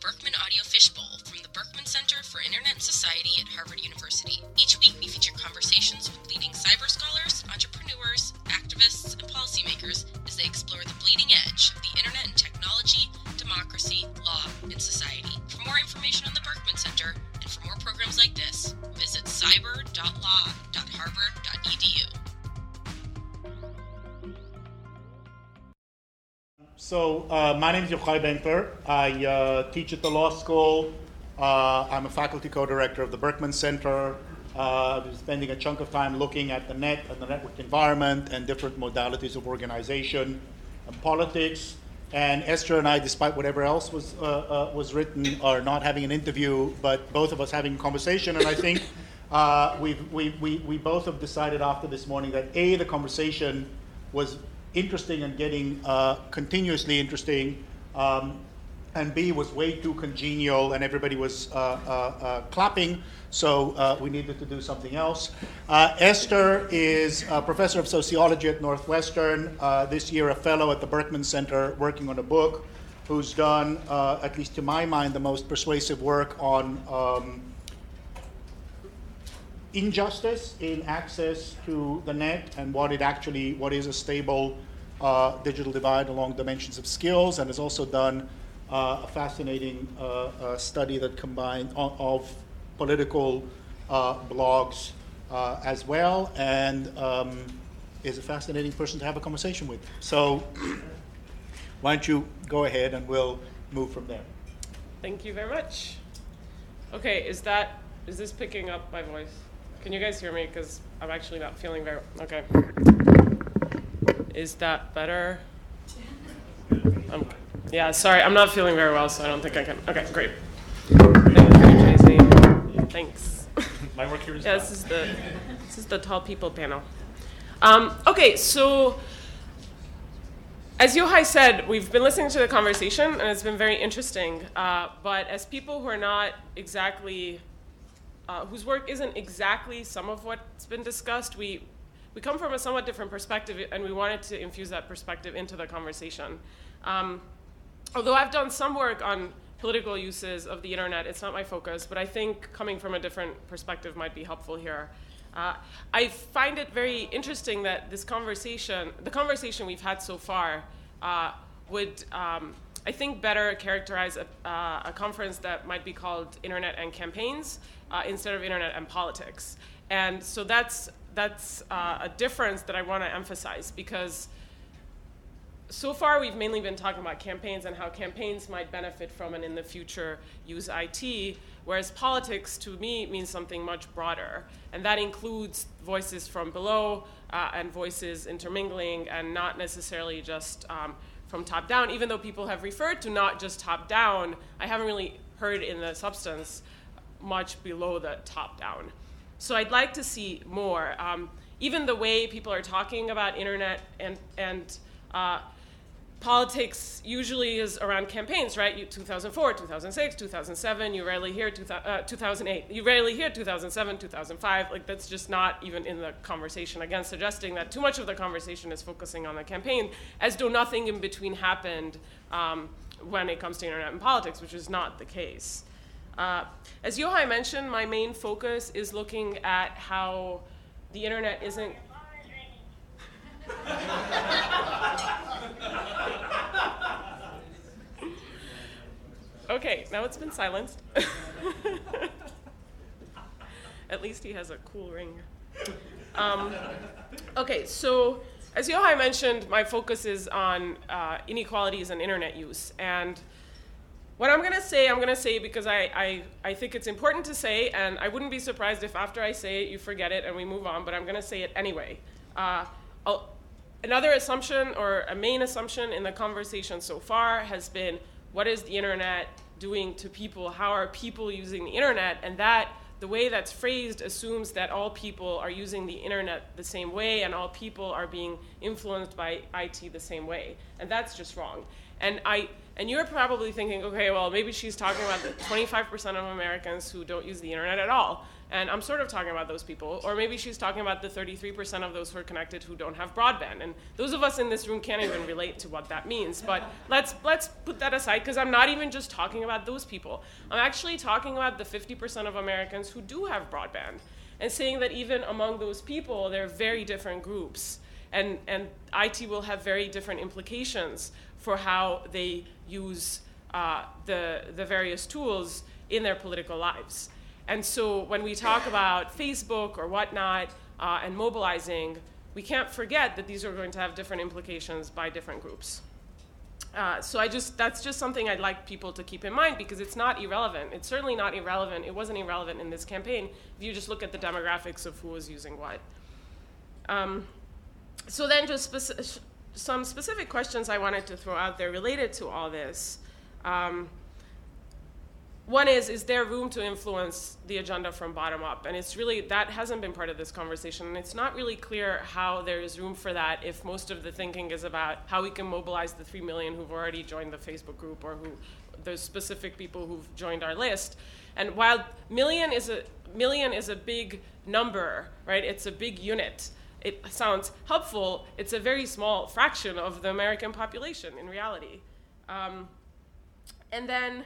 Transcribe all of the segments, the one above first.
Berkman Audio Fishbowl from the Berkman Center for Internet and Society at Harvard University. Each week we feature conversations with leading cyber scholars, entrepreneurs, activists, and policymakers as they explore the bleeding edge of the internet and technology, democracy, law, and society. For more information on the Berkman Center and for more programs like this, visit cyber.law.harvard.edu. So my name is Yochai Benkler. I teach at the law school. I'm a faculty co-director of the Berkman Center. I've been spending a chunk of time looking at the net and the network environment and different modalities of organization and politics. And Esther and I, despite whatever else was written, are not having an interview, but both of us having a conversation. And I think we both have decided after this morning that A, the conversation was interesting and getting continuously interesting, and B, was way too congenial and everybody was clapping, so we needed to do something else. Esther is a professor of sociology at Northwestern, this year a fellow at the Berkman Center working on a book, who's done, at least to my mind, the most persuasive work on injustice in access to the net and what is a stable digital divide along dimensions of skills, and has also done a fascinating study that combined of political blogs as well, and is a fascinating person to have a conversation with. So why don't you go ahead and we'll move from there. Thank you very much. Okay, is this picking up my voice? Can you guys hear me? Because I'm actually not feeling very, okay. Is that better? Yeah, sorry, I'm not feeling very well, so I don't think I can. Okay, great. Thank you, Tracy. Thanks. My work here is yeah, this is the tall people panel. Okay, so as Yochai said, we've been listening to the conversation, and it's been very interesting. But as people who are not exactly whose work isn't exactly some of what's been discussed, we come from a somewhat different perspective, and we wanted to infuse that perspective into the conversation. Although I've done some work on political uses of the internet, it's not my focus, but I think coming from a different perspective might be helpful here. I find it very interesting that the conversation we've had so far would, I think, better characterize a conference that might be called Internet and Campaigns instead of Internet and Politics. And so that's a difference that I want to emphasize, because so far we've mainly been talking about campaigns and how campaigns might benefit from and in the future use IT, whereas politics to me means something much broader. And that includes voices from below and voices intermingling, and not necessarily just from top down, even though people have referred to not just top down. I haven't really heard in the substance much below the top down. So I'd like to see more. Even the way people are talking about internet and politics usually is around campaigns, right? 2004, 2006, 2007, you rarely hear 2008. You rarely hear 2007, 2005. Like, that's just not even in the conversation. Again, suggesting that too much of the conversation is focusing on the campaign, as though nothing in between happened when it comes to internet and politics, which is not the case. As Yochai mentioned, my main focus is looking at how the internet isn't... Okay, now it's been silenced. At least he has a cool ring. Okay, so as Yochai mentioned, my focus is on inequalities and internet use. And what I'm going to say because I think it's important to say, and I wouldn't be surprised if after I say it, you forget it and we move on, but I'm going to say it anyway. Another assumption, or a main assumption in the conversation so far, has been, what is the internet doing to people? How are people using the internet? And that, the way that's phrased, assumes that all people are using the internet the same way and all people are being influenced by IT the same way. And that's just wrong. And And you're probably thinking, okay, well, maybe she's talking about the 25% of Americans who don't use the internet at all. And I'm sort of talking about those people. Or maybe she's talking about the 33% of those who are connected who don't have broadband. And those of us in this room can't even relate to what that means. But let's put that aside, because I'm not even just talking about those people. I'm actually talking about the 50% of Americans who do have broadband, and saying that even among those people, there are very different groups. And IT will have very different implications for how they use the various tools in their political lives. And so when we talk about Facebook or whatnot and mobilizing, we can't forget that these are going to have different implications by different groups. So that's just something I'd like people to keep in mind, because it's not irrelevant. It's certainly not irrelevant. It wasn't irrelevant in this campaign if you just look at the demographics of who was using what. So then just some specific questions I wanted to throw out there related to all this. One is there room to influence the agenda from bottom up? And it's really, that hasn't been part of this conversation. And it's not really clear how there is room for that if most of the thinking is about how we can mobilize the 3 million who've already joined the Facebook group, or the specific people who've joined our list. And while million is a big number, right? It's a big unit. It sounds helpful. It's a very small fraction of the American population in reality. And then,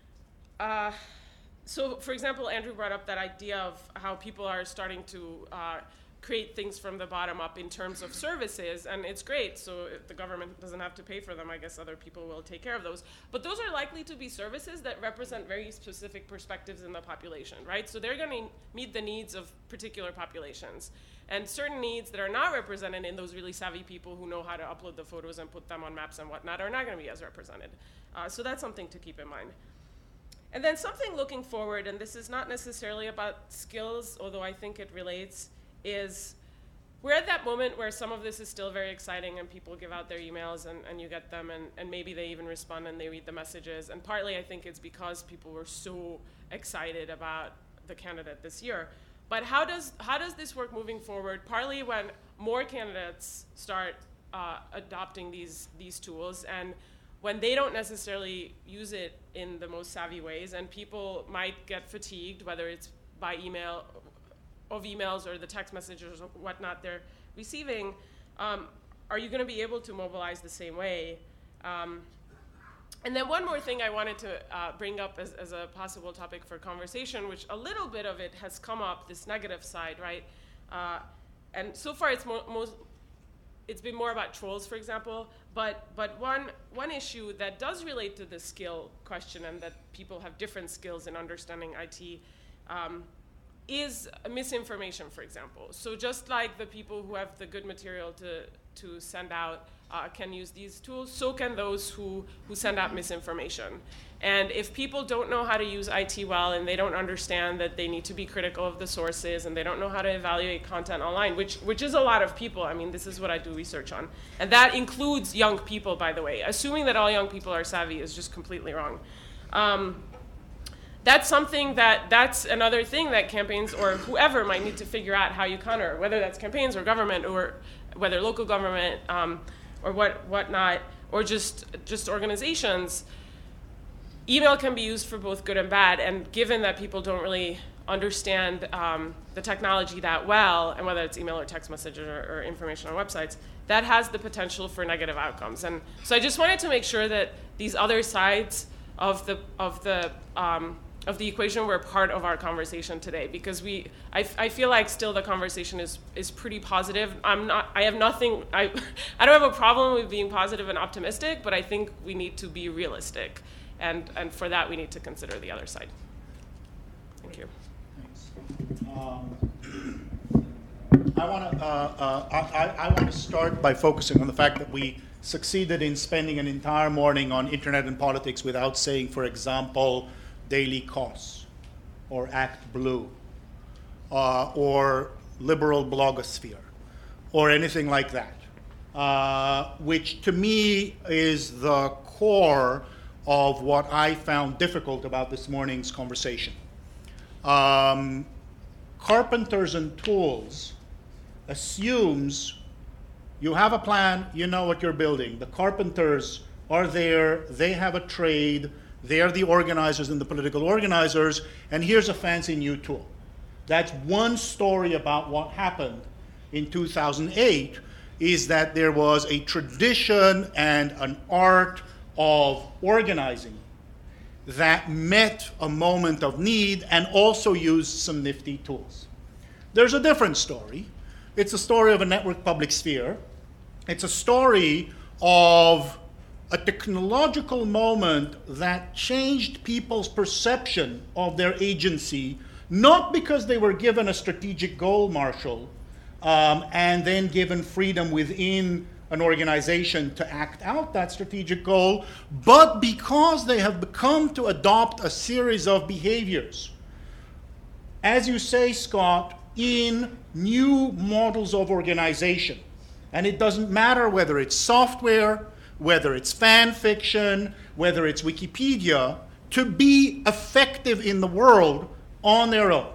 so for example, Andrew brought up that idea of how people are starting to create things from the bottom up in terms of services, and it's great. So if the government doesn't have to pay for them, I guess other people will take care of those. But those are likely to be services that represent very specific perspectives in the population, right? So they're going to meet the needs of particular populations. And certain needs that are not represented in those really savvy people who know how to upload the photos and put them on maps and whatnot are not going to be as represented. So that's something to keep in mind. And then something looking forward, and this is not necessarily about skills, although I think it relates, is we're at that moment where some of this is still very exciting and people give out their emails and you get them and maybe they even respond and they read the messages. And partly I think it's because people were so excited about the candidate this year. But how does this work moving forward? Partly when more candidates start adopting these tools, and when they don't necessarily use it in the most savvy ways, and people might get fatigued, whether it's by emails or the text messages or whatnot they're receiving, are you going to be able to mobilize the same way? And then one more thing I wanted to bring up as a possible topic for conversation, which a little bit of it has come up, this negative side, right? And so far it's been more about trolls, for example, but one issue that does relate to the skill question, and that people have different skills in understanding IT, is misinformation, for example. So just like the people who have the good material to send out can use these tools, so can those who send out misinformation. And if people don't know how to use IT well, and they don't understand that they need to be critical of the sources, and they don't know how to evaluate content online, which is a lot of people. I mean, this is what I do research on. And that includes young people, by the way. Assuming that all young people are savvy is just completely wrong. That's another thing that campaigns or whoever might need to figure out how you counter, whether that's campaigns or government, or whether local government or whatnot, or just organizations. Email can be used for both good and bad, and given that people don't really understand the technology that well, and whether it's email or text messages or information on websites, that has the potential for negative outcomes. And so I just wanted to make sure that these other sides of the equation were part of our conversation today, because I feel like still the conversation is pretty positive. I don't have a problem with being positive and optimistic, but I think we need to be realistic. And for that, we need to consider the other side. Thank you. Thanks. I want to start by focusing on the fact that we succeeded in spending an entire morning on internet and politics without saying, for example, Daily Kos, or Act Blue, or liberal blogosphere, or anything like that, which to me is the core of what I found difficult about this morning's conversation. Carpenters and tools assumes you have a plan, you know what you're building. The carpenters are there, they have a trade, they are the organizers and the political organizers, and here's a fancy new tool. That's one story about what happened in 2008, is that there was a tradition and an art of organizing that met a moment of need and also used some nifty tools. There's a different story. It's a story of a network public sphere. It's a story of a technological moment that changed people's perception of their agency, not because they were given a strategic goal, Marshall, and then given freedom within an organization to act out that strategic goal, but because they have become to adopt a series of behaviors. As you say, Scott, in new models of organization. And it doesn't matter whether it's software, whether it's fan fiction, whether it's Wikipedia, to be effective in the world on their own.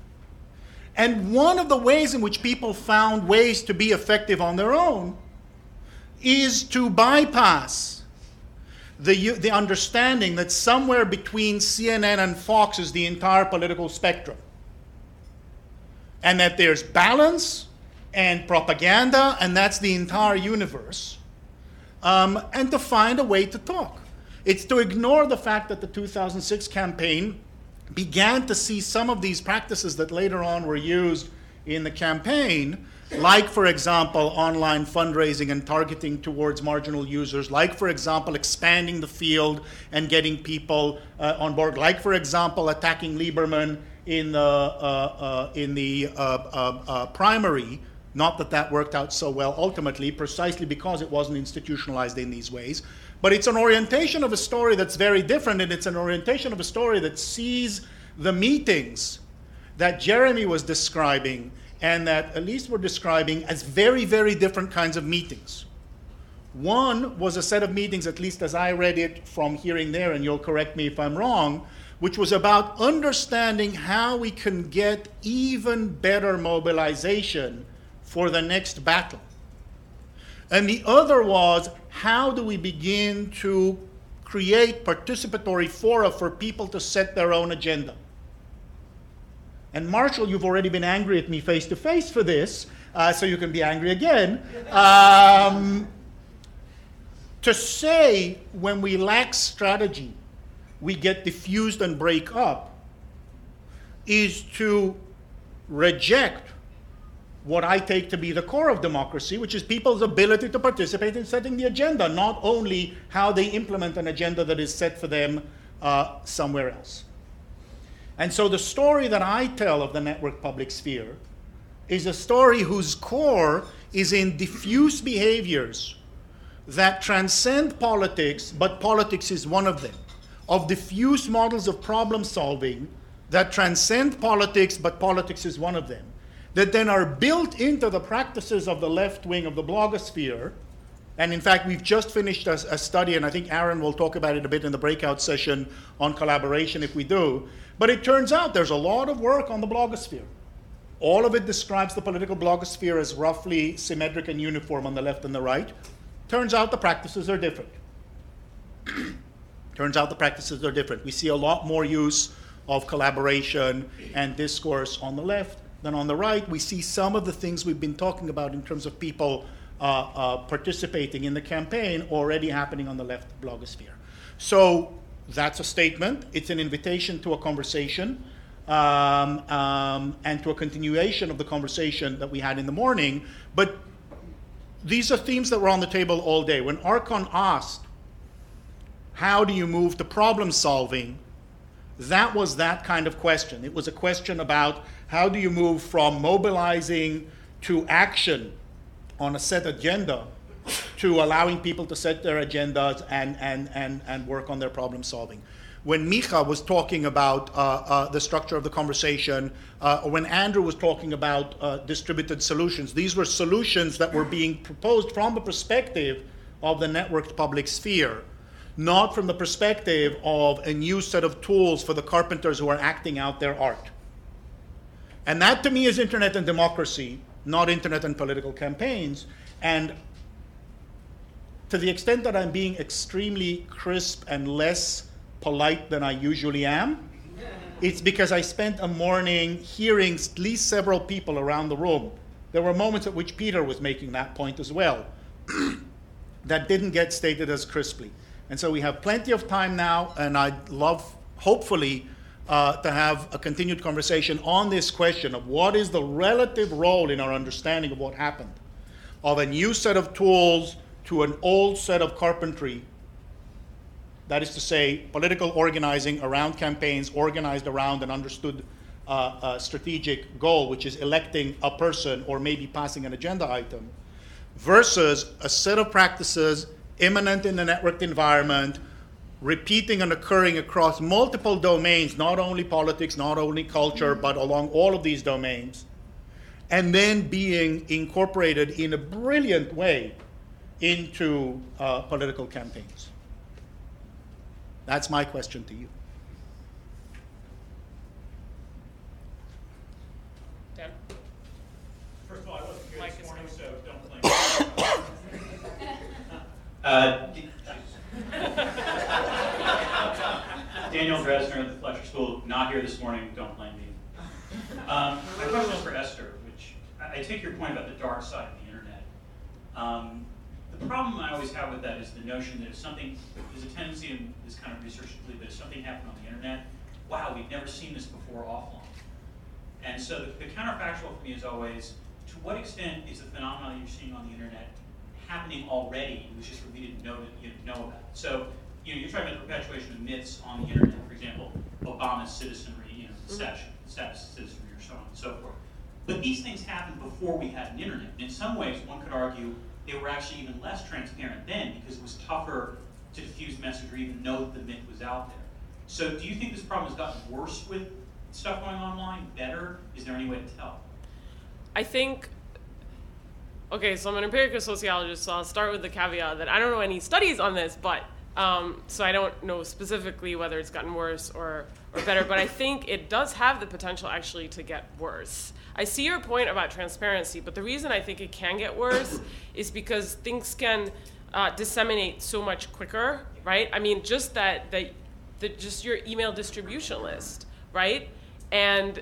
And one of the ways in which people found ways to be effective on their own is to bypass the understanding that somewhere between CNN and Fox is the entire political spectrum. And that there's balance and propaganda, and that's the entire universe. And to find a way to talk. It's to ignore the fact that the 2006 campaign began to see some of these practices that later on were used in the campaign, like, for example, online fundraising and targeting towards marginal users, like, for example, expanding the field and getting people on board, like, for example, attacking Lieberman in the primary. Not that that worked out so well ultimately, precisely because it wasn't institutionalized in these ways. But it's an orientation of a story that's very different, and it's an orientation of a story that sees the meetings that Jeremy was describing and that Elise were describing as very, very different kinds of meetings. One was a set of meetings, at least as I read it from hearing there, and you'll correct me if I'm wrong, which was about understanding how we can get even better mobilization for the next battle. And the other was, how do we begin to create participatory fora for people to set their own agenda? And Marshall, you've already been angry at me face to face for this, so you can be angry again. To say when we lack strategy, we get diffused and break up, is to reject what I take to be the core of democracy, which is people's ability to participate in setting the agenda, not only how they implement an agenda that is set for them somewhere else. And so the story that I tell of the network public sphere is a story whose core is in diffuse behaviors that transcend politics, but politics is one of them, of diffuse models of problem solving that transcend politics, but politics is one of them, that then are built into the practices of the left wing of the blogosphere. And in fact, we've just finished a study, and I think Aaron will talk about it a bit in the breakout session on collaboration if we do. But it turns out there's a lot of work on the blogosphere. All of it describes the political blogosphere as roughly symmetric and uniform on the left and the right. Turns out the practices are different. Turns out the practices are different. We see a lot more use of collaboration and discourse on the left than on the right. We see some of the things we've been talking about in terms of people participating in the campaign already happening on the left blogosphere. So that's a statement. It's an invitation to a conversation and to a continuation of the conversation that we had in the morning. But these are themes that were on the table all day. When Archon asked, how do you move to problem solving? That was that kind of question. It was a question about how do you move from mobilizing to action on a set agenda to allowing people to set their agendas and work on their problem solving. When Micha was talking about the structure of the conversation, or when Andrew was talking about distributed solutions, these were solutions that were being proposed from the perspective of the networked public sphere, not from the perspective of a new set of tools for the carpenters who are acting out their art. And that to me is internet and democracy, not internet and political campaigns. And to the extent that I'm being extremely crisp and less polite than I usually am, it's because I spent a morning hearing at least several people around the room. There were moments at which Peter was making that point as well that didn't get stated as crisply. And so we have plenty of time now, and I'd love, hopefully, to have a continued conversation on this question of what is the relative role in our understanding of what happened of a new set of tools to an old set of carpentry. That is to say, political organizing around campaigns, organized around an understood strategic goal, which is electing a person or maybe passing an agenda item, versus a set of practices immanent in the networked environment, repeating and occurring across multiple domains, not only politics, not only culture, but along all of these domains, and then being incorporated in a brilliant way into political campaigns. That's my question to you. Dan? First of all, I wasn't here Mike this is morning, coming. so don't blame me. Daniel Dresner at the Fletcher School, not here this morning, don't blame me. My question is for Esther, which I take your point about the dark side of the internet. The problem I always have with that is the notion that if something, there's a tendency in this kind of research to believe that if something happened on the internet, wow, we've never seen this before offline. And so the counterfactual for me is always, to what extent is the phenomenon you're seeing on the internet happening already? It was just that we didn't know that you didn't know about it. So, you're talking about the perpetuation of myths on the internet. For example, Obama's citizenry, status citizenry, or so on and so forth. But these things happened before we had an internet. And in some ways, one could argue they were actually even less transparent then because it was tougher to diffuse message or even know that the myth was out there. So do you think this problem has gotten worse with stuff going online? Better? Is there any way to tell? I think, okay, so I'm an empirical sociologist, so I'll start with the caveat that I don't know any studies on this, but so I don't know specifically whether it's gotten worse or better, but I think it does have the potential actually to get worse. I see your point about transparency, but the reason I think it can get worse is because things can disseminate so much quicker, right? I mean, just just your email distribution list, right? And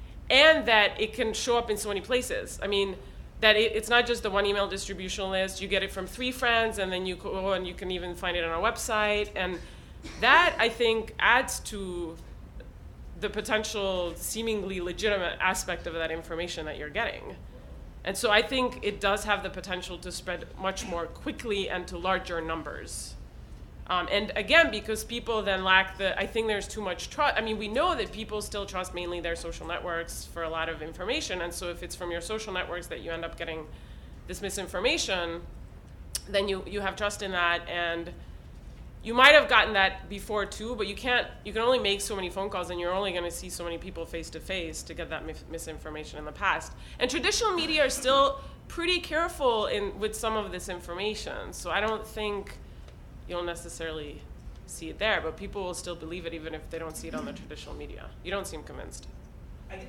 that it can show up in so many places. I mean, that it's not just the one email distribution list. You get it from 3 friends, and then you go and you can even find it on our website. And that, I think, adds to the potential seemingly legitimate aspect of that information that you're getting. And so I think it does have the potential to spread much more quickly and to larger numbers. And again, because people then lack I think there's too much trust. I mean, we know that people still trust mainly their social networks for a lot of information. And so if it's from your social networks that you end up getting this misinformation, then you have trust in that. And you might have gotten that before too, but you can only make so many phone calls, and you're only going to see so many people face to face to get that misinformation in the past. And traditional media are still pretty careful with some of this information. So I don't think you'll necessarily see it there, but people will still believe it even if they don't see it on the traditional media. You don't seem convinced. I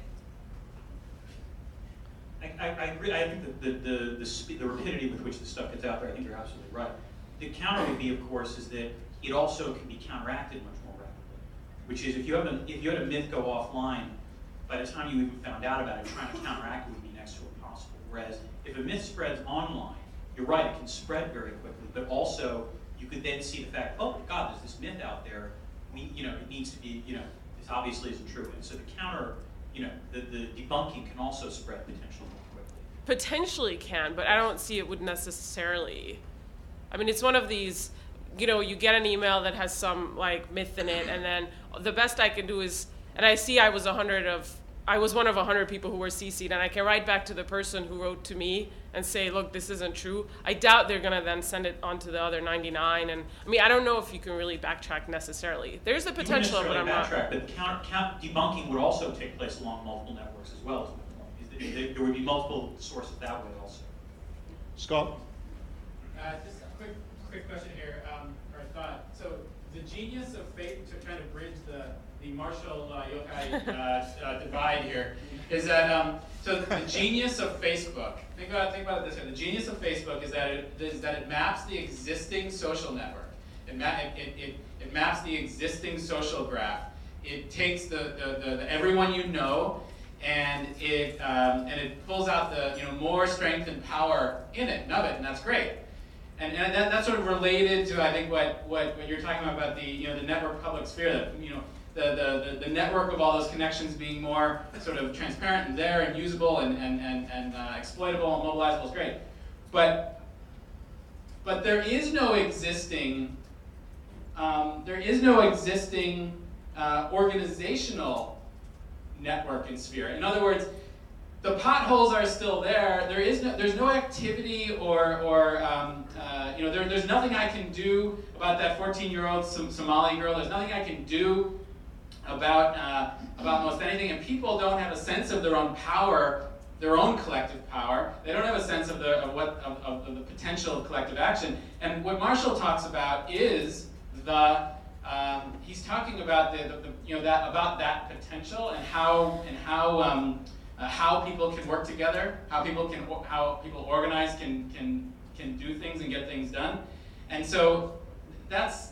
agree. I think the rapidity with which this stuff gets out there, I think you're absolutely right. The counter would be, of course, is that it also can be counteracted much more rapidly. Which is, if you had a myth go offline, by the time you even found out about it, trying to counteract it would be next to impossible. Whereas if a myth spreads online, you're right, it can spread very quickly, but also you could then see the fact, oh my God, there's this myth out there. It needs to be, this obviously isn't true. And so the counter, the debunking can also spread potentially more quickly. Potentially can, but I don't see it would necessarily. I mean, it's one of these, you get an email that has some myth in it, and then the best I can do is, and I see I was one of 100 people who were CC'd, and I can write back to the person who wrote to me and say, look, this isn't true. I doubt they're going to then send it on to the other 99. And I mean, I don't know if you can really backtrack necessarily. There's the potential, but I'm not. But count debunking would also take place along multiple networks as well. There would be multiple sources that way also. Scott? Just a quick question here, or thought. So the genius of trying to bridge the Marshall-Yochai divide here is that so the genius of Facebook. Think about it this way. The genius of Facebook is that it maps the existing social network. It maps the existing social graph. It takes the everyone you know, and it pulls out the more strength and power in it and of it, and that's great. And that's sort of related to I think what you're talking about the network public sphere. That the network of all those connections being more sort of transparent and there and usable and exploitable and mobilizable is great. But there is no existing organizational network and sphere. In other words, the potholes are still there. There's no activity there's nothing I can do about that 14-year-old Somali girl. There's nothing I can do about most anything, and people don't have a sense of their own power, their own collective power. They don't have a sense of the potential of collective action. And what Marshall talks about is he's talking about that potential and how people can work together, how people organize can do things and get things done. And so that's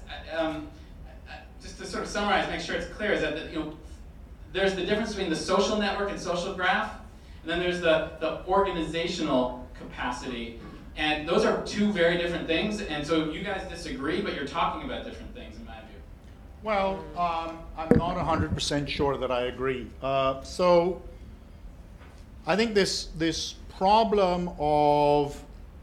just to sort of summarize, make sure it's clear, is that there's the difference between the social network and social graph, and then there's the organizational capacity. And those are two very different things, and so you guys disagree, but you're talking about different things in my view. Well, I'm not 100% sure that I agree. So I think this problem of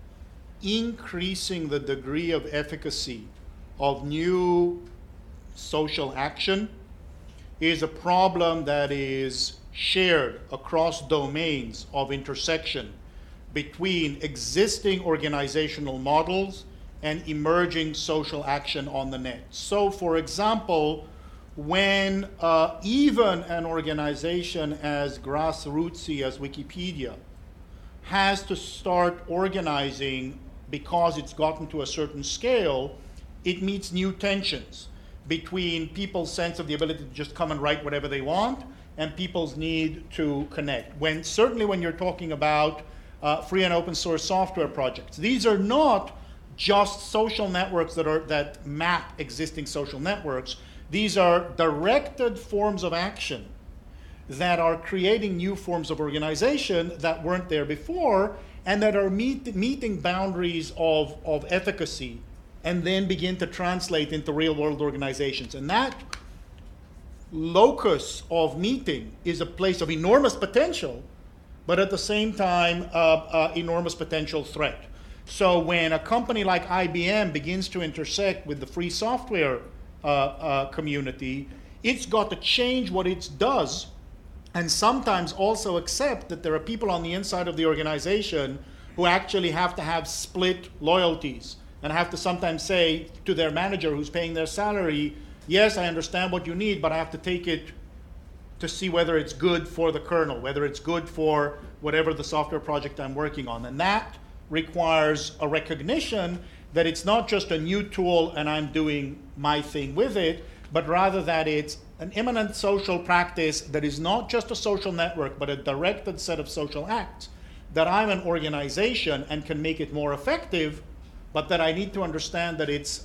increasing the degree of efficacy of new social action is a problem that is shared across domains of intersection between existing organizational models and emerging social action on the net. So, for example, when even an organization as grassrootsy as Wikipedia has to start organizing because it's gotten to a certain scale, it meets new tensions between people's sense of the ability to just come and write whatever they want and people's need to connect. Certainly when you're talking about free and open source software projects, these are not just social networks that map existing social networks. These are directed forms of action that are creating new forms of organization that weren't there before and that are meeting boundaries of efficacy and then begin to translate into real-world organizations. And that locus of meeting is a place of enormous potential, but at the same time, enormous potential threat. So when a company like IBM begins to intersect with the free software community, it's got to change what it does and sometimes also accept that there are people on the inside of the organization who actually have to have split loyalties and have to sometimes say to their manager who's paying their salary, yes, I understand what you need, but I have to take it to see whether it's good for the kernel, whether it's good for whatever the software project I'm working on. And that requires a recognition that it's not just a new tool and I'm doing my thing with it, but rather that it's an immanent social practice that is not just a social network, but a directed set of social acts, that I'm an organization and can make it more effective, but that I need to understand that it's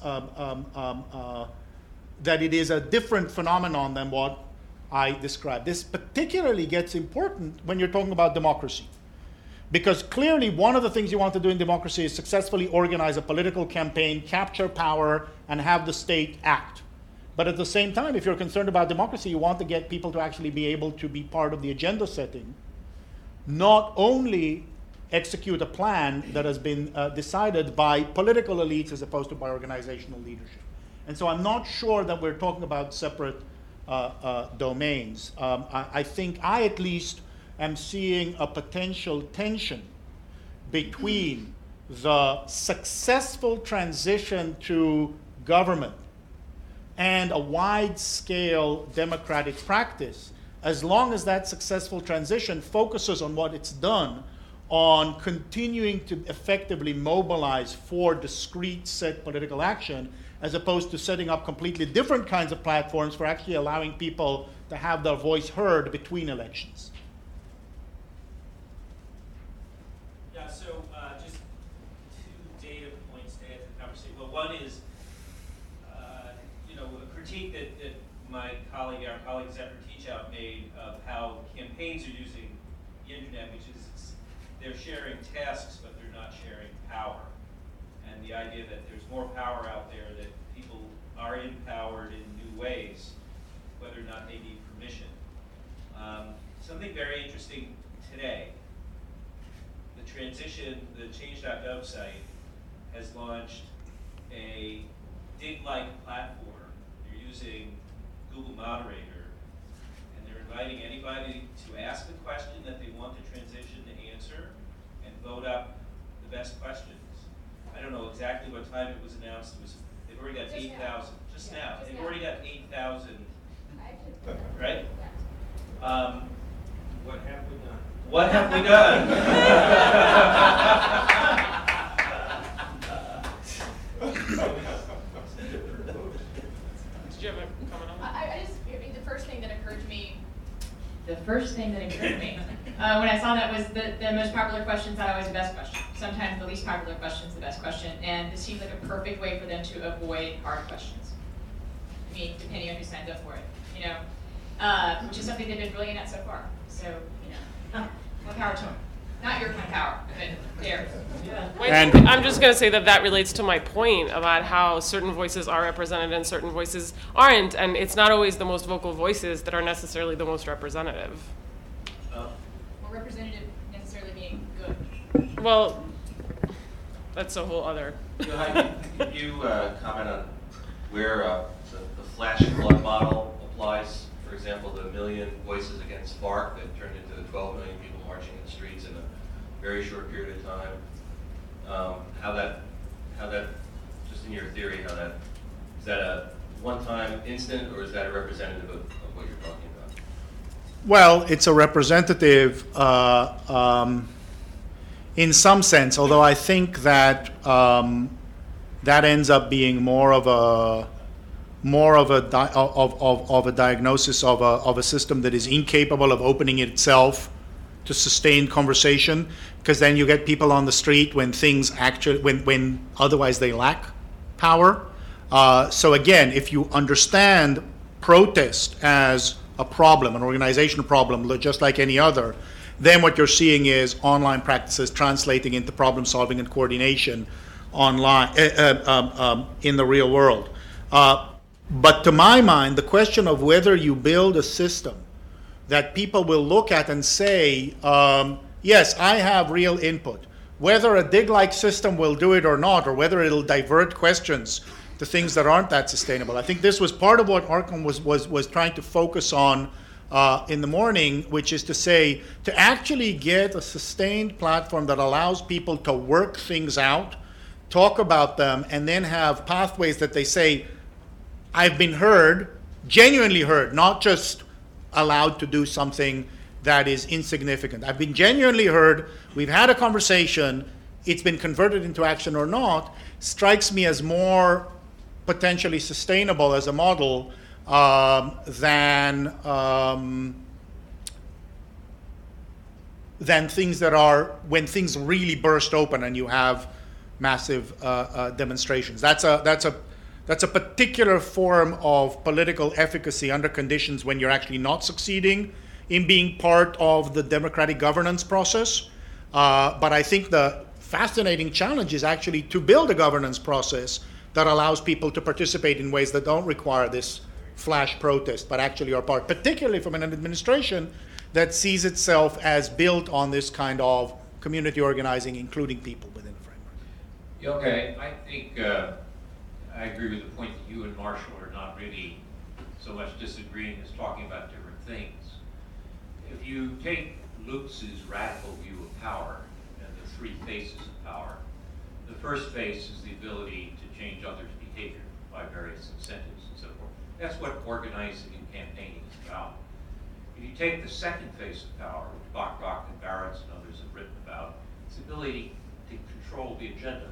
that it is a different phenomenon than what I described. This particularly gets important when you're talking about democracy, because clearly one of the things you want to do in democracy is successfully organize a political campaign, capture power, and have the state act. But at the same time, if you're concerned about democracy, you want to get people to actually be able to be part of the agenda setting, not only execute a plan that has been decided by political elites as opposed to by organizational leadership. And so I'm not sure that we're talking about separate domains. I think I at least am seeing a potential tension between the successful transition to government and a wide-scale democratic practice, as long as that successful transition focuses on what it's done on continuing to effectively mobilize for discrete set political action, as opposed to setting up completely different kinds of platforms for actually allowing people to have their voice heard between elections. Yeah, so just two data points to add to the conversation. Well, one is, a critique that our colleague Zephyr Teachout made of how campaigns are using the internet, which is they're sharing tasks, but they're not sharing power. And the idea that there's more power out there, that people are empowered in new ways, whether or not they need permission. Something very interesting today, the Change.gov site has launched a Dig-like platform. They're using Google Moderator, and they're inviting anybody to ask a question that they want the transition to answer and vote up the best questions. I don't know exactly what time it was announced. They've already got 8,000. Just now. They've already got 8,000. Right? What have we done? What have we done? Did you have a comment on that? I mean, the first thing that occurred to me when I saw that was the most popular question's not always the best question. Sometimes the least popular question's the best question, and this seems like a perfect way for them to avoid hard questions. I mean, depending on who signs up for it, which is something they've been brilliant at so far. So, more power to them. Not your kind of power, but theirs. And I'm just going to say that relates to my point about how certain voices are represented and certain voices aren't, and it's not always the most vocal voices that are necessarily the most representative. Or representative necessarily being good. Well, that's a whole other. Can you comment on where the flash flood model applies? For example, the million voices against FARC that turned into the 12 million people marching in the streets in a very short period of time. How that, just in your theory, is that a one-time instant, or is that a representative of what you're talking about? well, it's a representative in some sense, although I think that that ends up being more of a diagnosis of a system that is incapable of opening itself to sustain conversation, because then you get people on the street when things actually when otherwise they lack power. So again, if you understand protest as a problem, an organizational problem, just like any other, then what you're seeing is online practices translating into problem solving and coordination online in the real world. But to my mind, the question of whether you build a system that people will look at and say, yes, I have real input, whether a dig-like system will do it or not, or whether it'll divert questions to things that aren't that sustainable. I think this was part of what Arkham was trying to focus on in the morning, which is to say, to actually get a sustained platform that allows people to work things out, talk about them, and then have pathways that they say, I've been heard, genuinely heard, not just allowed to do something that is insignificant. I've been genuinely heard, we've had a conversation, it's been converted into action or not, strikes me as more potentially sustainable as a model than things that are, when things really burst open and you have massive demonstrations. That's a particular form of political efficacy under conditions when you're actually not succeeding in being part of the democratic governance process. But I think the fascinating challenge is actually to build a governance process that allows people to participate in ways that don't require this flash protest, but actually are part, particularly from an administration that sees itself as built on this kind of community organizing, including people within the framework. Okay, I think I agree with the point that you and Marshall are not really so much disagreeing as talking about different things. If you take Lutz's radical view of power and the three faces of power, the first face is the ability to change others' behavior by various incentives and so forth. That's what organizing and campaigning is about. If you take the second face of power, which Bachrach and Barretts and others have written about, it's the ability to control the agenda,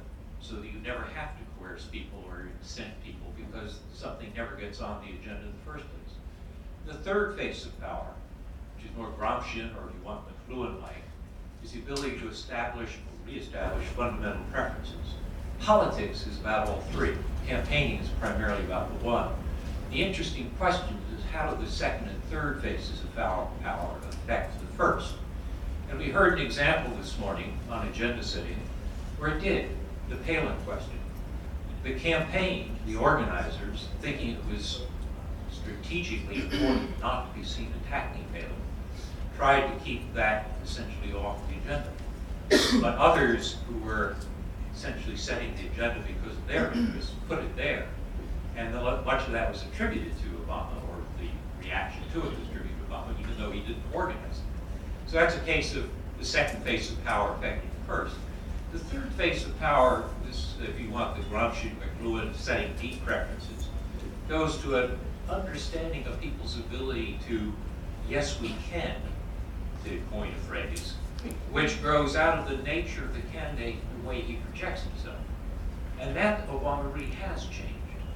so that you never have to coerce people or incent people because something never gets on the agenda in the first place. The third face of power, which is more Gramscian, or if you want McLuhan-like, is the ability to establish or reestablish fundamental preferences. Politics is about all three. Campaigning is primarily about the one. The interesting question is how do the second and third phases of power affect the first? And we heard an example this morning on agenda setting where it did, the Palin question. The campaign, the organizers, thinking it was strategically important not to be seen attacking Palin, tried to keep that essentially off the agenda. But others who were essentially setting the agenda because of their interests put it there. And much of that was attributed to Obama, or the reaction to it was attributed to Obama, even though he didn't organize it. So that's a case of the second phase of power affecting the first. The third phase of power, this, if you want the Gramsci, McLuhan setting deep preferences, goes to an understanding of people's ability to, yes, we can, to coin a phrase, which grows out of the nature of the candidate and the way he projects himself. And that Obama really has changed.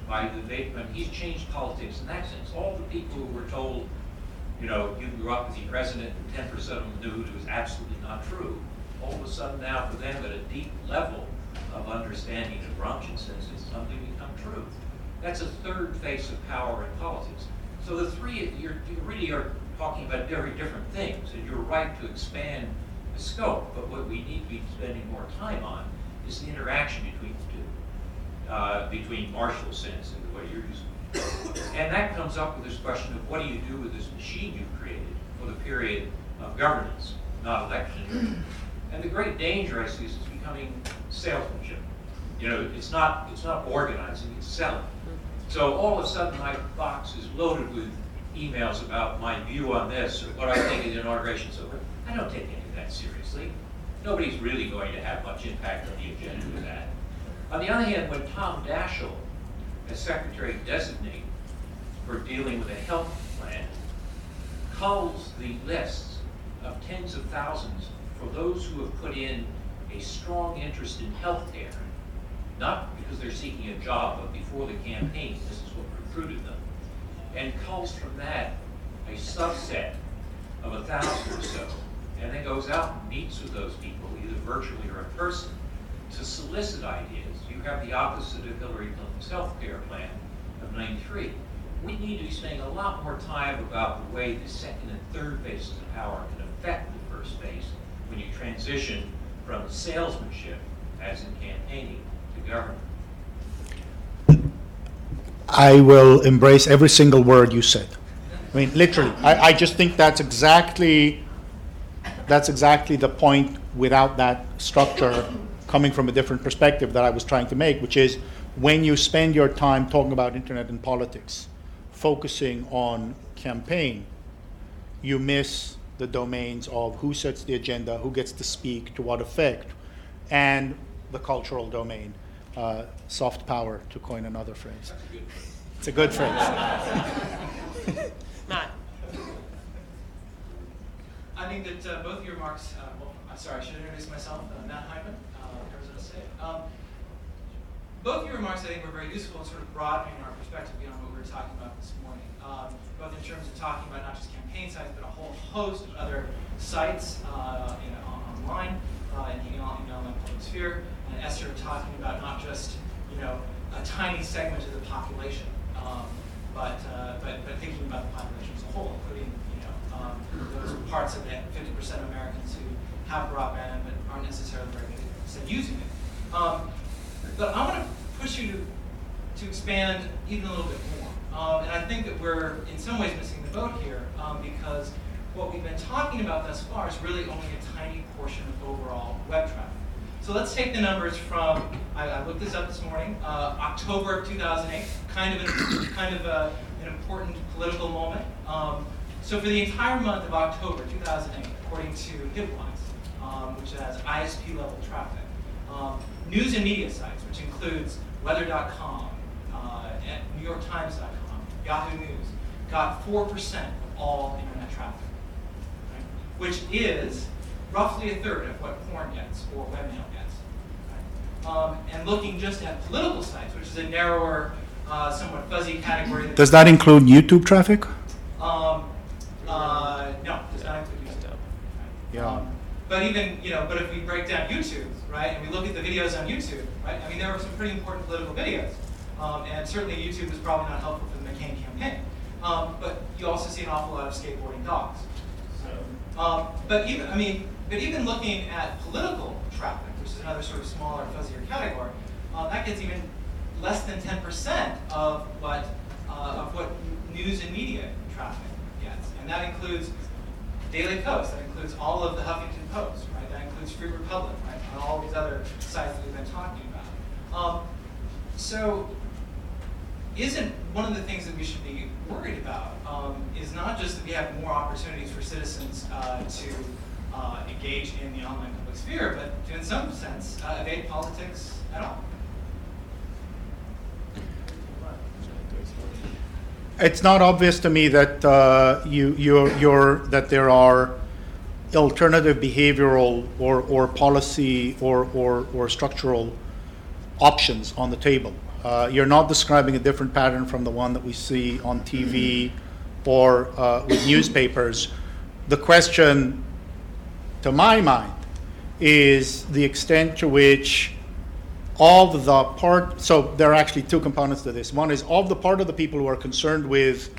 He's changed politics in that sense. All the people who were told, you grew up with the president and 10% of them knew it was absolutely not true. All of a sudden now, for them, at a deep level of understanding of Gramscian sense, it's suddenly become true. That's a third phase of power in politics. So the three, you really are talking about very different things, and you're right to expand the scope, but what we need to be spending more time on is the interaction between the two, between Marshall's sense and the way you're using it. And that comes up with this question of what do you do with this machine you've created for the period of governance, not election. And the great danger I see is it's becoming salesmanship. It's not organizing, it's selling. So all of a sudden my box is loaded with emails about my view on this or what I think of the inauguration. So I don't take any of that seriously. Nobody's really going to have much impact on the agenda with that. On the other hand, when Tom Daschle, as Secretary-designate for dealing with a health plan, culls the lists of tens of thousands for those who have put in a strong interest in health care, not because they're seeking a job, but before the campaign, this is what recruited them, and culls from that a subset of 1,000 or so, and then goes out and meets with those people, either virtually or in person, to solicit ideas. You have the opposite of Hillary Clinton's health care plan of 93. We need to be spending a lot more time about the way the second and third phases of power can affect the first phase when you transition from salesmanship, as in campaigning, to government. I will embrace every single word you said. I mean, literally. I just think that's exactly the point without that structure coming from a different perspective that I was trying to make, which is when you spend your time talking about internet and politics, focusing on campaign, you miss the domains of who sets the agenda, who gets to speak, to what effect, and the cultural domain. Soft power, to coin another phrase. It's a good phrase. Matt. I think that both of your remarks, I'm sorry, I should introduce myself, Matt Hyman, Arizona State. Both of your remarks, I think, were very useful in sort of broadening our perspective beyond what we were talking about this morning, both in terms of talking about not just campaign sites, but a whole host of other sites online, in the online public sphere, and Esther talking about not just a tiny segment of the population, but thinking about the population as a whole, including those parts of it, 50% of Americans who have broadband but aren't necessarily very good at using it. But I want to push you to expand even a little bit more. And I think that we're in some ways missing the boat here because what we've been talking about thus far is really only a tiny portion of overall web traffic. So let's take the numbers from, I looked this up this morning, October of 2008, kind of an important political moment. So for the entire month of October 2008, according to Hipwise, which has ISP level traffic, news and media sites, which includes weather.com, NewYorkTimes.com, Yahoo News, got 4% of all internet traffic, right? Which is roughly a third of what porn gets or webmail gets. Right? and looking just at political sites, which is a narrower, somewhat fuzzy category. Does that include YouTube traffic? No, does not include YouTube. Yeah. But even, but if we break down YouTube, right, and we look at the videos on YouTube, right, I mean, there are some pretty important political videos. And certainly YouTube was probably not helpful for the McCain campaign. But you also see an awful lot of skateboarding dogs. But even looking at political traffic, which is another sort of smaller, fuzzier category, that gets even less than 10% of what news and media traffic gets, and that includes Daily Kos, that includes all of the Huffington Post, right? That includes Free Republic, right? And all these other sites that we've been talking about. So, isn't one of the things that we should be worried about is not just that we have more opportunities for citizens to engage in the online public sphere, but to, in some sense, evade politics at all? It's not obvious to me that that there are alternative behavioral or policy or structural options on the table. You're not describing a different pattern from the one that we see on TV or with newspapers. The question, to my mind, is the extent to which so there are actually two components to this. One is of the part of the people who are concerned with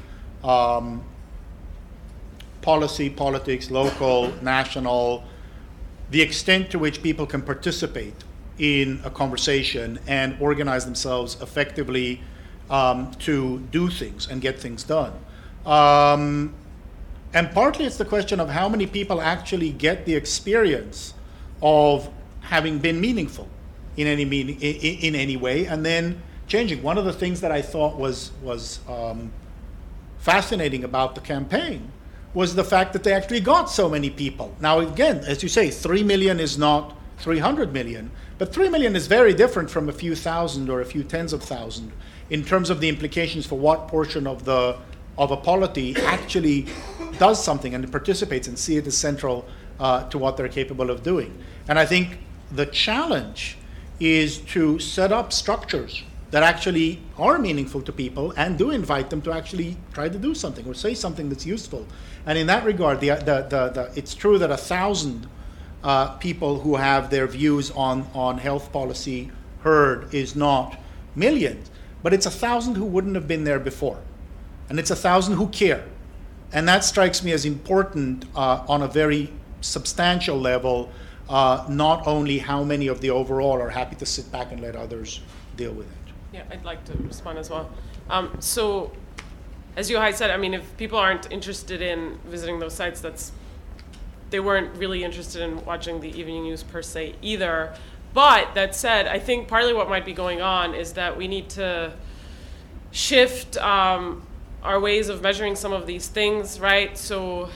policy, politics, local, national, the extent to which people can participate in a conversation and organize themselves effectively to do things and get things done. And partly it's the question of how many people actually get the experience of having been meaningful in any way, and then changing. One of the things that I thought was fascinating about the campaign was the fact that they actually got so many people. Now, again, as you say, 3 million is not 300 million, but 3 million is very different from a few thousand or a few tens of thousand in terms of the implications for what portion of a polity actually does something and participates and see it as central to what they're capable of doing. And I think the challenge is to set up structures that actually are meaningful to people and do invite them to actually try to do something or say something that's useful. And in that regard, it's true that 1,000 people who have their views on health policy heard is not millions, but it's 1,000 who wouldn't have been there before. And it's 1,000 who care. And that strikes me as important on a very substantial level, not only how many of the overall are happy to sit back and let others deal with it. Yeah, I'd like to respond as well. So, as Yochai said, I mean, if people aren't interested in visiting those sites, they weren't really interested in watching the evening news per se either. But that said, I think partly what might be going on is that we need to shift our ways of measuring some of these things, right? So,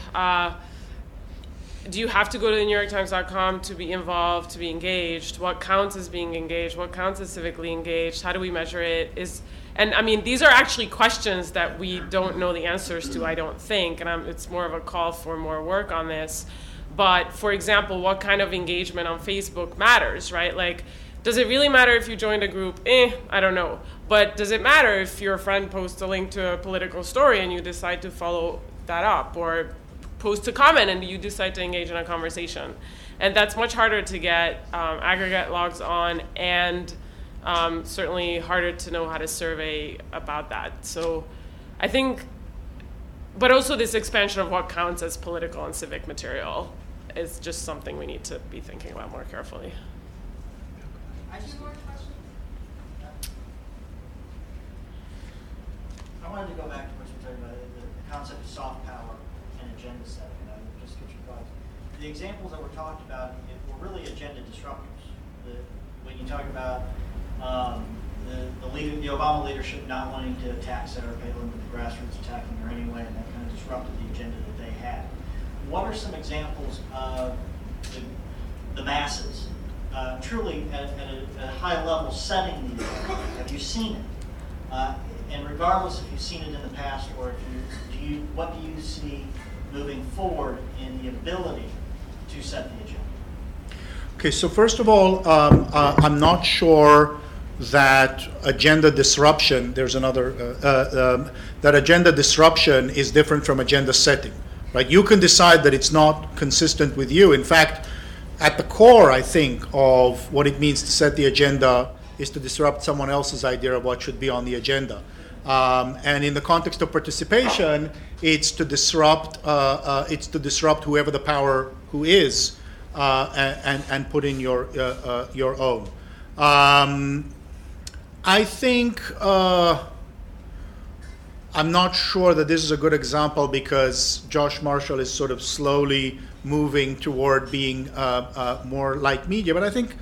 do you have to go to the NewYorkTimes.com to be involved, to be engaged? What counts as being engaged? What counts as civically engaged? How do we measure it? And I mean, these are actually questions that we don't know the answers to, I don't think, and it's more of a call for more work on this. But for example, what kind of engagement on Facebook matters, right? Like, does it really matter if you joined a group? I don't know. But does it matter if your friend posts a link to a political story and you decide to follow that up, or post a comment and you decide to engage in a conversation? And that's much harder to get aggregate logs on, and certainly harder to know how to survey about that. So I think, but also this expansion of what counts as political and civic material is just something we need to be thinking about more carefully. I just more questions. I wanted to go back to what you were talking about, the concept of soft power and agenda setting. Just get your thoughts. The examples that were talked about were really agenda disruptors. When you talk about the Obama leadership not wanting to attack Sarah Palin, but the grassroots attacking her anyway, and that kind of disrupted the agenda that they had. What are some examples of the masses truly at a high level setting the agenda? Have you seen it? And regardless if you've seen it in the past, or if what do you see moving forward in the ability to set the agenda? Okay, so first of all, I'm not sure that agenda disruption, there's another, that agenda disruption is different from agenda setting, right? You can decide that it's not consistent with you. In fact, at the core, I think, of what it means to set the agenda is to disrupt someone else's idea of what should be on the agenda. And in the context of participation, it's to disrupt whoever the power who is, and put in your own. I think I'm not sure that this is a good example because Josh Marshall is sort of slowly moving toward being more like media. But I think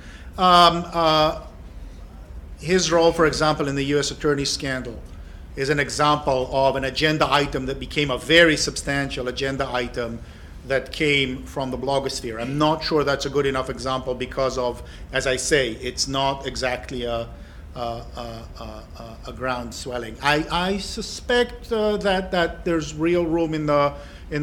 his role, for example, in the U.S. Attorney scandal is an example of an agenda item that became a very substantial agenda item that came from the blogosphere. I'm not sure that's a good enough example because of, as I say, it's not exactly a ground swelling. I suspect that there's real room in the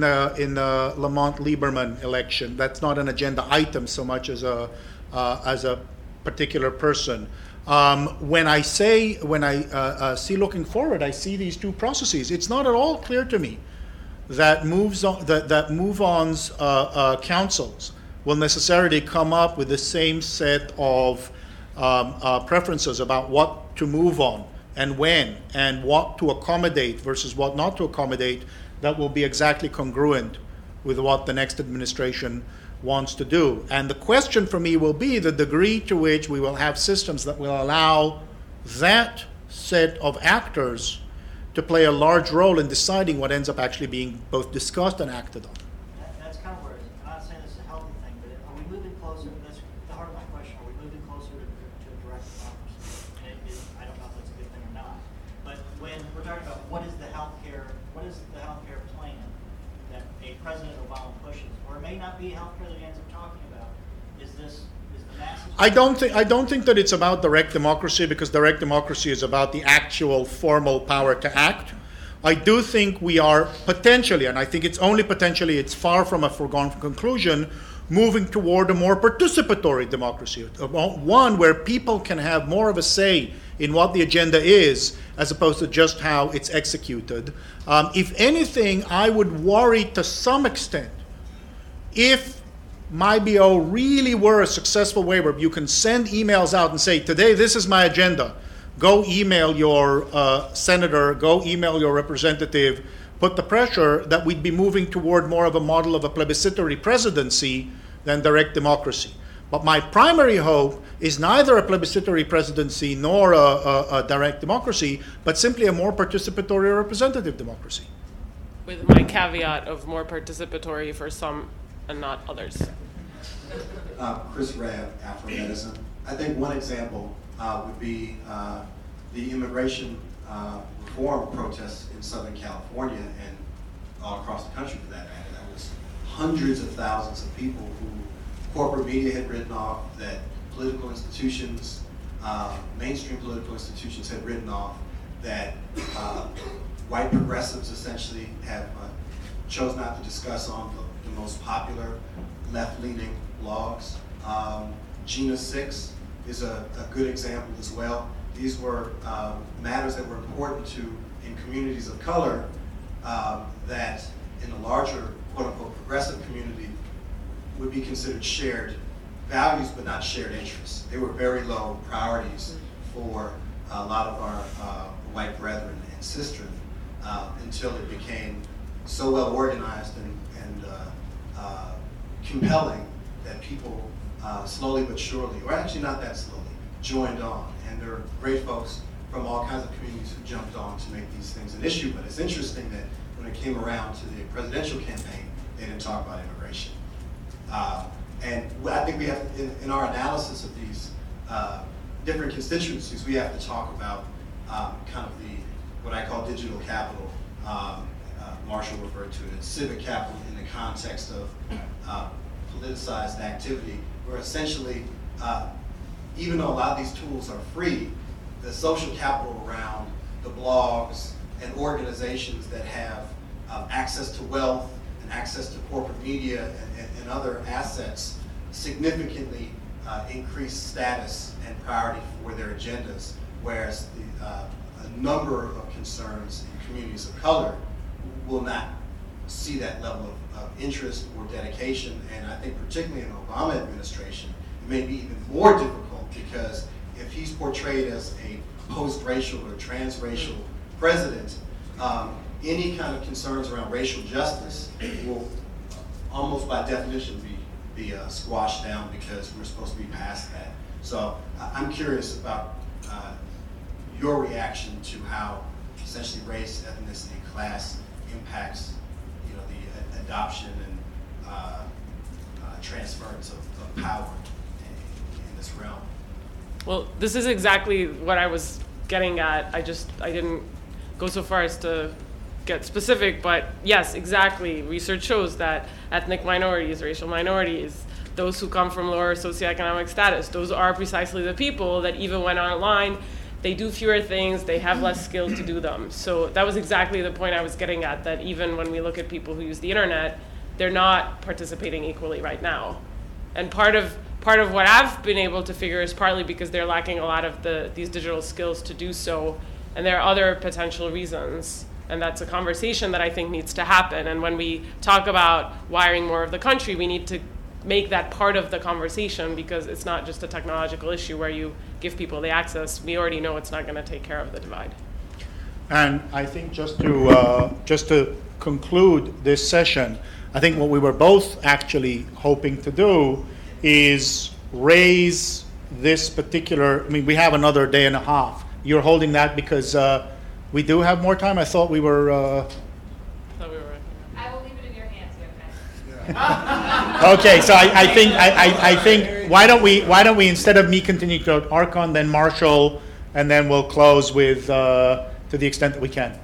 Lamont Lieberman election. That's not an agenda item so much as a particular person. When I see looking forward, I see these two processes. It's not at all clear to me that MoveOn's councils will necessarily come up with the same set of preferences about what to move on and when and what to accommodate versus what not to accommodate that will be exactly congruent with what the next administration wants to do. And the question for me will be the degree to which we will have systems that will allow that set of actors to play a large role in deciding what ends up actually being both discussed and acted on. That's kind of where I'm not saying this is a healthy thing, but are we moving closer? That's the heart of my question. Are we moving closer to direct democracy? And I don't know if that's a good thing or not. But when we're talking about what is the healthcare plan that a President Obama pushes, or it may not be healthcare that he ends up talking about, is the massive. I don't think that it's about direct democracy because direct democracy is about the actual formal power to act. I do think we are potentially, and I think it's only potentially, it's far from a foregone conclusion, moving toward a more participatory democracy, one where people can have more of a say in what the agenda is as opposed to just how it's executed. If anything, I would worry to some extent if MyBO really were a successful way where you can send emails out and say, today this is my agenda. Go email your senator, go email your representative, put the pressure, that we'd be moving toward more of a model of a plebiscitary presidency than direct democracy. But my primary hope is neither a plebiscitary presidency nor a direct democracy, but simply a more participatory representative democracy. With my caveat of more participatory for some and not others. Chris Rabb, Afro Medicine. I think one example would be the immigration reform protests in Southern California and all across the country for that matter. That was hundreds of thousands of people who corporate media had written off, that political institutions, mainstream political institutions had written off, that white progressives essentially have chose not to discuss on the most popular left-leaning blogs. GINA 6 is a good example as well. These were matters that were important in communities of color that in the larger quote-unquote progressive community would be considered shared values but not shared interests. They were very low priorities for a lot of our white brethren and sistren until it became so well organized and compelling that people slowly but surely, or actually not that slowly, joined on. And there are great folks from all kinds of communities who jumped on to make these things an issue. But it's interesting that when it came around to the presidential campaign, they didn't talk about immigration. And I think we have, in our analysis of these different constituencies, we have to talk about kind of what I call digital capital. Marshall referred to it as civic capital in the context of politicized activity, where essentially, even though a lot of these tools are free, the social capital around the blogs and organizations that have access to wealth and access to corporate media and other assets significantly increased status and priority for their agendas, whereas a number of concerns in communities of color will not see that level of interest or dedication. And I think particularly in the Obama administration, it may be even more difficult, because if he's portrayed as a post-racial or transracial president, any kind of concerns around racial justice will almost by definition be squashed down, because we're supposed to be past that. So I'm curious about your reaction to how essentially race, ethnicity, class impacts, the adoption and transference of power in this realm. Well, this is exactly what I was getting at. I didn't go so far as to get specific, but yes, exactly. Research shows that ethnic minorities, racial minorities, those who come from lower socioeconomic status, those are precisely the people that even when online, they do fewer things, they have less skill to do them. So that was exactly the point I was getting at, that even when we look at people who use the internet, they're not participating equally right now. And part of what I've been able to figure is partly because they're lacking a lot of these digital skills to do so, and there are other potential reasons. And that's a conversation that I think needs to happen. And when we talk about wiring more of the country, we need to make that part of the conversation, because it's not just a technological issue where you give people the access. We already know it's not going to take care of the divide. And I think just to conclude this session, I think what we were both actually hoping to do is raise this particular, we have another day and a half. You're holding that because we do have more time? I thought we were... I will leave it in your hands, okay? Okay, so I think why don't we instead of me continue to Archon, then Marshall, and then we'll close with to the extent that we can.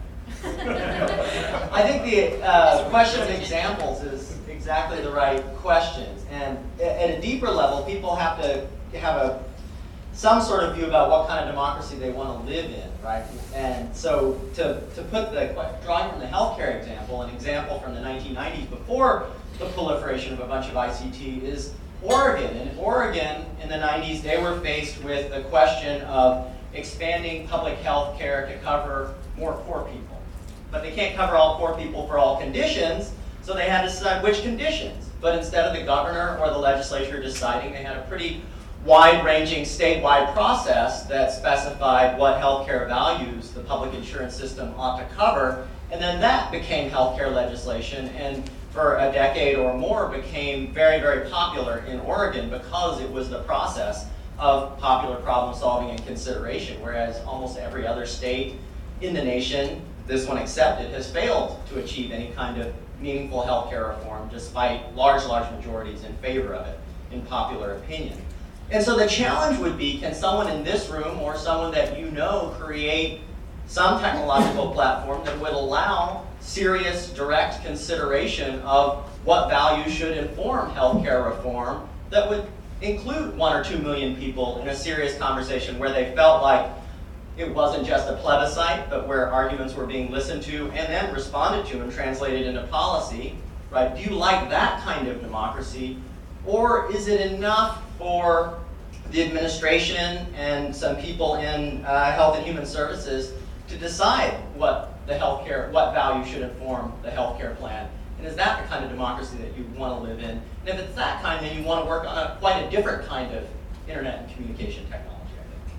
I think the question of examples is exactly the right questions, and at a deeper level, people have to have some sort of view about what kind of democracy they want to live in, right? And so to put drawing from the healthcare example, an example from the 1990s before the proliferation of a bunch of ICT is Oregon. In Oregon in the 90s, they were faced with the question of expanding public health care to cover more poor people. But they can't cover all poor people for all conditions, so they had to decide which conditions. But instead of the governor or the legislature deciding, they had a pretty wide-ranging statewide process that specified what healthcare values the public insurance system ought to cover, and then that became healthcare legislation, and for a decade or more became very, very popular in Oregon because it was the process of popular problem solving and consideration, whereas almost every other state in the nation, this one accepted, has failed to achieve any kind of meaningful healthcare reform despite large majorities in favor of it in popular opinion. And so the challenge would be, can someone in this room or someone that you know create some technological platform that would allow serious, direct consideration of what values should inform healthcare reform that would include 1 or 2 million people in a serious conversation where they felt like it wasn't just a plebiscite, but where arguments were being listened to and then responded to and translated into policy, right? Do you like that kind of democracy? Or is it enough for the administration and some people in Health and Human Services to decide what value should inform the healthcare plan? And is that the kind of democracy that you want to live in? And if it's that kind, then you want to work on quite a different kind of internet and communication technology, I think.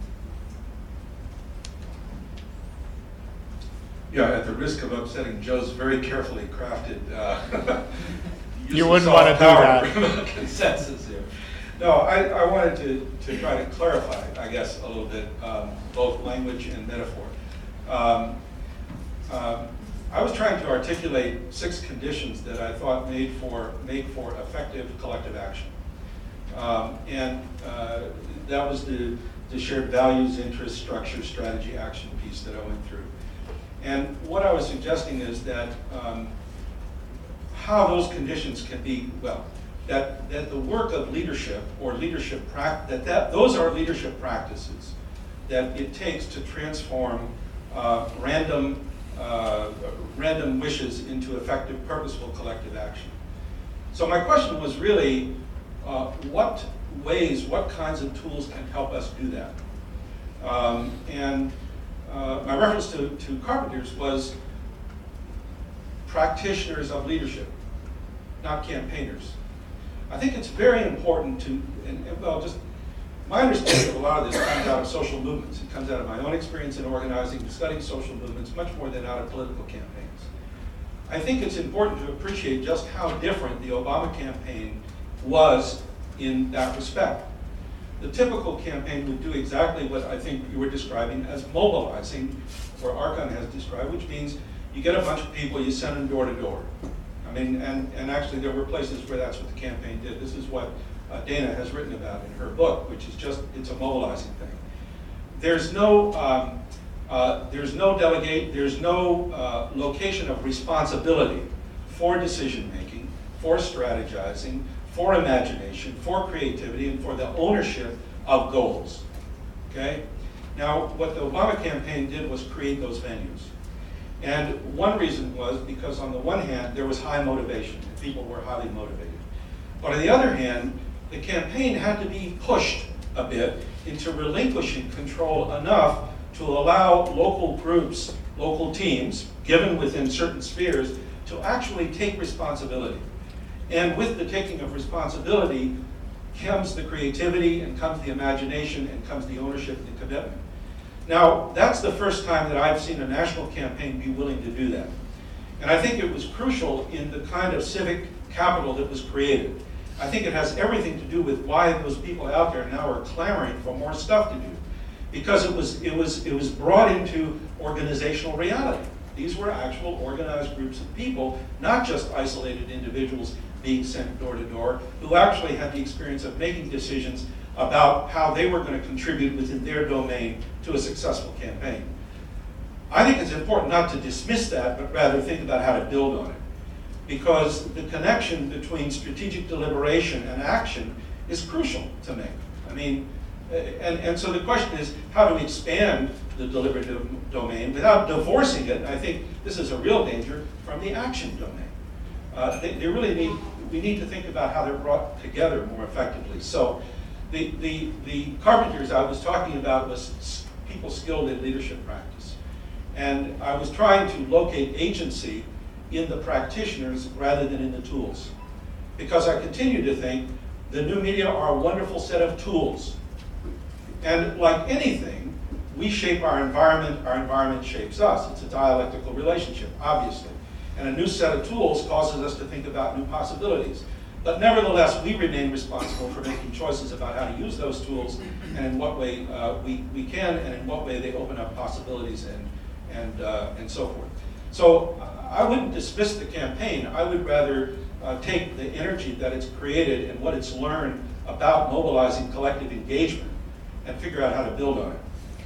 Yeah, at the risk of upsetting Joe's very carefully crafted you wouldn't want to do that. Consensus here. No, I wanted to try to clarify, I guess, a little bit, both language and metaphor. I was trying to articulate 6 conditions that I thought made for effective collective action. And that was the shared values, interests, structure, strategy, action piece that I went through. And what I was suggesting is that how those conditions can be, well, that the work of leadership or leadership those are leadership practices that it takes to transform random wishes into effective, purposeful collective action. So my question was really, what ways, what kinds of tools can help us do that. My reference to Carpenters was practitioners of leadership, not campaigners. I think it's very important to, just my understanding of a lot of this comes out of social movements. It comes out of my own experience in organizing, studying social movements, much more than out of political campaigns. I think it's important to appreciate just how different the Obama campaign was in that respect. The typical campaign would do exactly what I think you were describing as mobilizing, or Archon has described, which means you get a bunch of people, you send them door to door. I mean, and actually there were places where that's what the campaign did. This is what Dana has written about in her book, which is just, it's a mobilizing thing. There's no delegate, there's no location of responsibility for decision making, for strategizing, for imagination, for creativity, and for the ownership of goals. Okay? Now, what the Obama campaign did was create those venues. And one reason was because on the one hand, there was high motivation. People were highly motivated. But on the other hand, the campaign had to be pushed a bit into relinquishing control enough to allow local groups, local teams, given within certain spheres, to actually take responsibility. And with the taking of responsibility comes the creativity, and comes the imagination, and comes the ownership and the commitment. Now, that's the first time that I've seen a national campaign be willing to do that. And I think it was crucial in the kind of civic capital that was created. I think it has everything to do with why those people out there now are clamoring for more stuff to do. Because it was brought into organizational reality. These were actual organized groups of people, not just isolated individuals being sent door to door, who actually had the experience of making decisions about how they were going to contribute within their domain to a successful campaign. I think it's important not to dismiss that, but rather think about how to build on it. Because the connection between strategic deliberation and action is crucial to make. I mean, and so the question is, how do we expand the deliberative domain without divorcing it? And I think this is a real danger from the action domain. We need to think about how they're brought together more effectively. So the Carpenters I was talking about was people skilled in leadership practice. And I was trying to locate agency in the practitioners rather than in the tools. Because I continue to think the new media are a wonderful set of tools. And like anything, we shape our environment shapes us. It's a dialectical relationship, obviously. And a new set of tools causes us to think about new possibilities. But nevertheless, we remain responsible for making choices about how to use those tools and in what way we can, and in what way they open up possibilities and so forth. So I wouldn't dismiss the campaign. I would rather take the energy that it's created and what it's learned about mobilizing collective engagement and figure out how to build on it.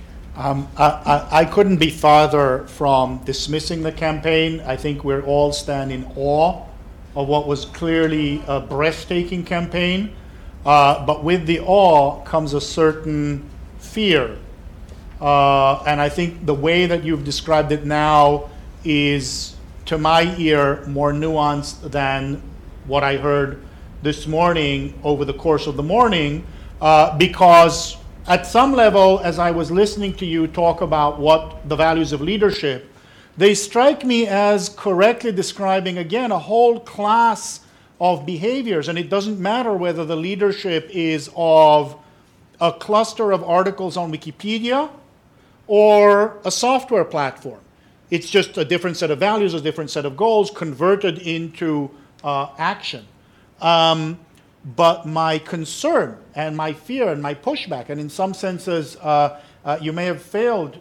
I couldn't be farther from dismissing the campaign. I think we're all stand in awe of what was clearly a breathtaking campaign. But with the awe comes a certain fear. And I think the way that you've described it now is, to my ear, more nuanced than what I heard this morning over the course of the morning, because at some level, as I was listening to you talk about what the values of leadership, they strike me as correctly describing, again, a whole class of behaviors. And it doesn't matter whether the leadership is of a cluster of articles on Wikipedia or a software platform. It's just a different set of values, a different set of goals converted into action. But my concern and my fear and my pushback, and in some senses, you may have failed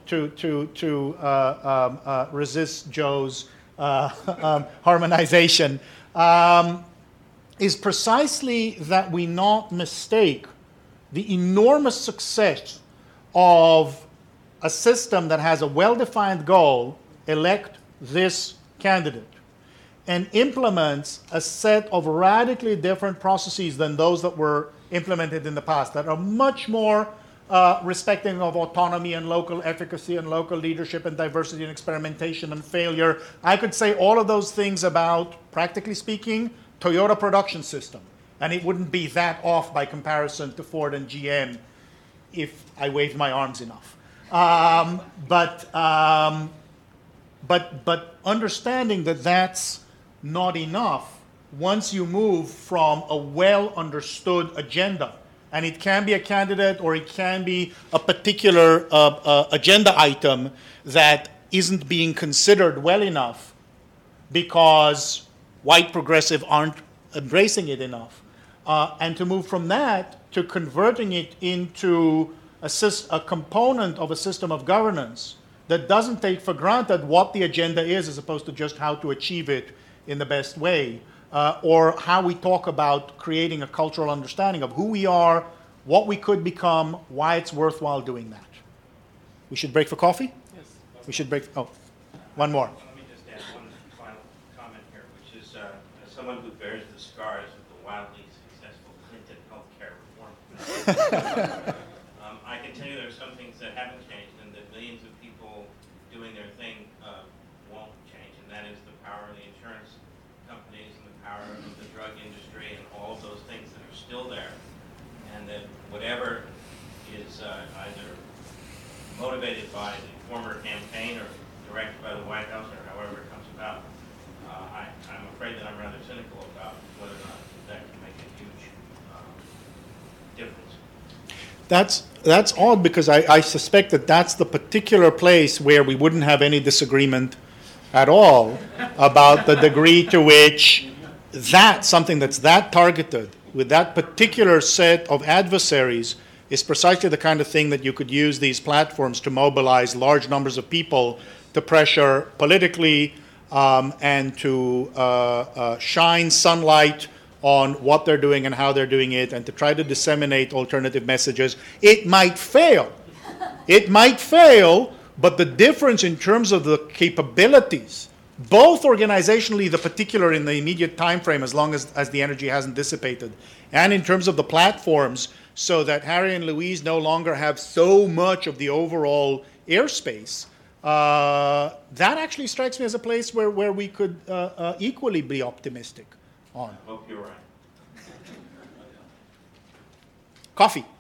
to resist Joe's harmonization, is precisely that we not mistake the enormous success of a system that has a well-defined goal, elect this candidate, and implements a set of radically different processes than those that were implemented in the past, that are much more respecting of autonomy and local efficacy and local leadership and diversity and experimentation and failure. I could say all of those things about, practically speaking, Toyota production system. And it wouldn't be that off by comparison to Ford and GM if I waved my arms enough. But understanding that that's not enough once you move from a well-understood agenda, and it can be a candidate or it can be a particular agenda item that isn't being considered well enough because white progressives aren't embracing it enough. And to move from that to converting it into a component of a system of governance that doesn't take for granted what the agenda is as opposed to just how to achieve it in the best way, or how we talk about creating a cultural understanding of who we are, what we could become, why it's worthwhile doing that. We should break for coffee? Yes. We should break. Oh, one more. Let me just add one final comment here, which is as someone who bears the scars of the wildly successful Clinton healthcare reform. I can tell you there are some things that haven't changed, and that millions of people doing their thing won't change, and that is the power of the insurance companies and the power of the drug industry and all of those things that are still there, and that whatever is either motivated by the former campaign or directed by the White House or however it comes about, I'm afraid that I'm rather cynical about whether or not that can make a huge difference. That's odd because I suspect that that's the particular place where we wouldn't have any disagreement at all about the degree to which something that's that targeted with that particular set of adversaries is precisely the kind of thing that you could use these platforms to mobilize large numbers of people to pressure politically and to shine sunlight on what they're doing and how they're doing it, and to try to disseminate alternative messages. It might fail. It might fail, but the difference in terms of the capabilities, both organizationally, the particular in the immediate time frame, as long as the energy hasn't dissipated, and in terms of the platforms, so that Harry and Louise no longer have so much of the overall airspace, that actually strikes me as a place where we could equally be optimistic on. I hope you're right. Coffee.